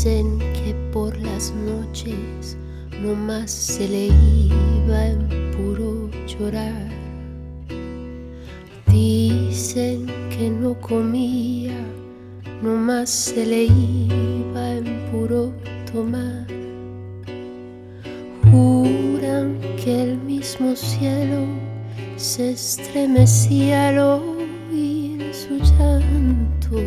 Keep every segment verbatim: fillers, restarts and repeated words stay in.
Dicen que por las noches nomás se le iba en puro llorar. Dicen que no comía, nomás se le iba en puro tomar. Juran que el mismo cielo se estremecía al oír su llanto.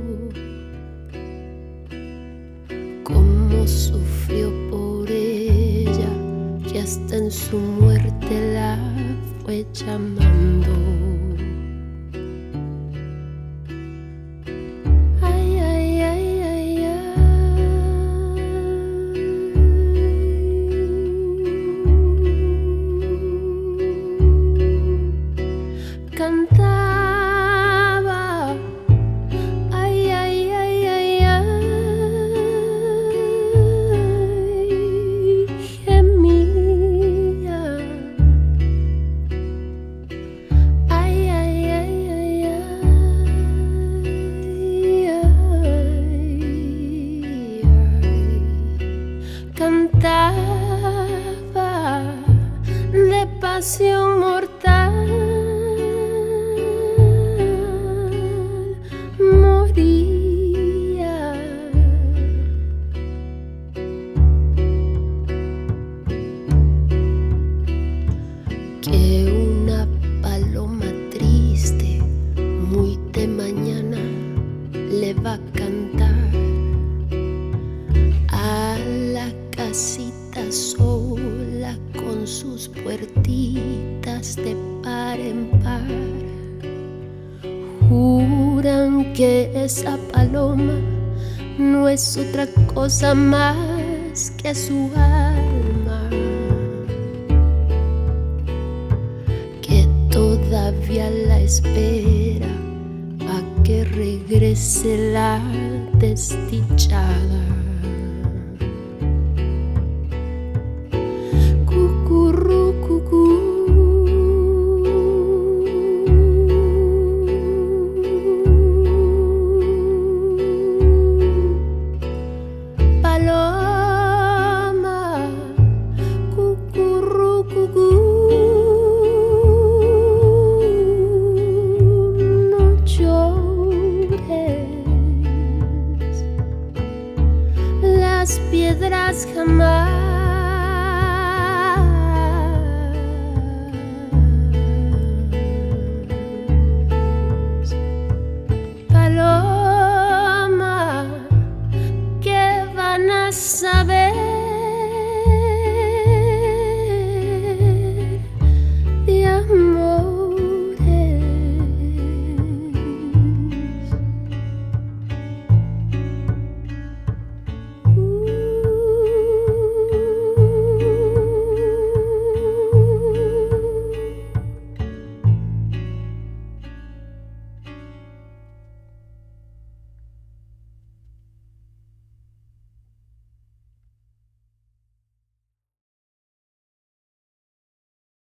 Cómo sufrió por ella, que hasta en su muerte la fue llamando. Ay, ay, ay, ay, ay. Cantaba, ay, ay, ay, ay, ay. Gemía, ay, ay, ay, ay, ay, ay. Cantaba de pasión mortal. Moría. Que una paloma triste muy de mañana le va a cantar a la casita sola con sus puertitas de par en par. Juran que esa paloma no es otra cosa más que su alma, que todavía la espera a que regrese la desdichada. Cucurru, cucú. Paloma, cucurru, cucú. No llores, las piedras jamás